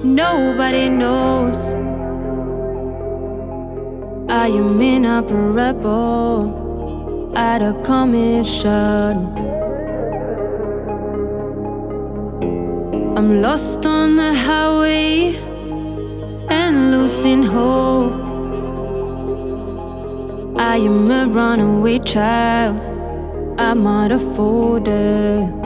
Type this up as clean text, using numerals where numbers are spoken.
nobody knows. I am inoperable, out of commission. I'm lost on the highway and losing hope. I am a runaway child, I'm out of order.